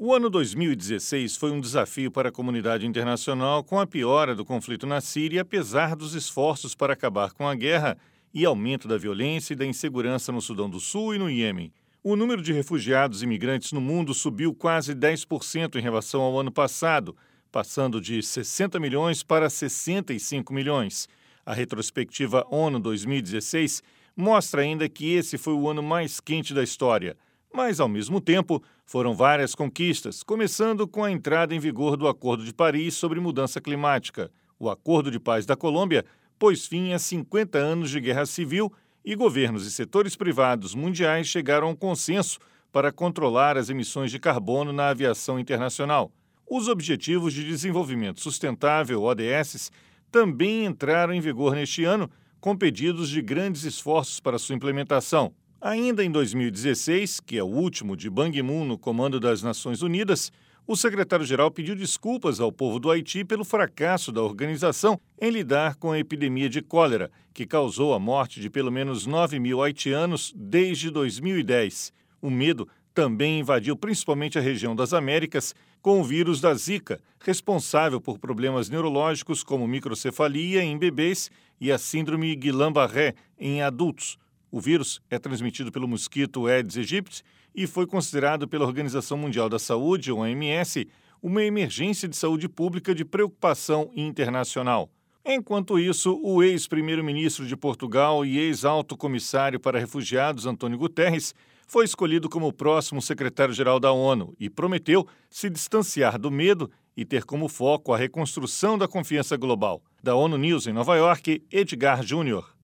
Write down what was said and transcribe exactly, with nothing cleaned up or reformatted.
O ano dois mil e dezesseis foi um desafio para a comunidade internacional com a piora do conflito na Síria, apesar dos esforços para acabar com a guerra e aumento da violência e da insegurança no Sudão do Sul e no Iêmen. O número de refugiados e imigrantes no mundo subiu quase dez por cento em relação ao ano passado, passando de sessenta milhões para sessenta e cinco milhões. A retrospectiva ONU dois mil e dezesseis mostra ainda que esse foi o ano mais quente da história. Mas, ao mesmo tempo, foram várias conquistas, começando com a entrada em vigor do Acordo de Paris sobre mudança climática. O Acordo de Paz da Colômbia pôs fim a cinquenta anos de guerra civil e governos e setores privados mundiais chegaram a um consenso para controlar as emissões de carbono na aviação internacional. Os Objetivos de Desenvolvimento Sustentável, O D S, também entraram em vigor neste ano, com pedidos de grandes esforços para sua implementação. Ainda em dois mil e dezesseis, que é o último de Ban Ki-moon no comando das Nações Unidas, o secretário-geral pediu desculpas ao povo do Haiti pelo fracasso da organização em lidar com a epidemia de cólera, que causou a morte de pelo menos nove mil haitianos desde dois mil e dez. O medo também invadiu principalmente a região das Américas com o vírus da Zika, responsável por problemas neurológicos como microcefalia em bebês e a síndrome Guillain-Barré em adultos. O vírus é transmitido pelo mosquito Aedes aegypti e foi considerado pela Organização Mundial da Saúde, O M S, uma emergência de saúde pública de preocupação internacional. Enquanto isso, o ex-primeiro-ministro de Portugal e ex-alto comissário para refugiados, António Guterres, foi escolhido como o próximo secretário-geral da ONU e prometeu se distanciar do medo e ter como foco a reconstrução da confiança global. Da ONU News em Nova York, Edgar Júnior.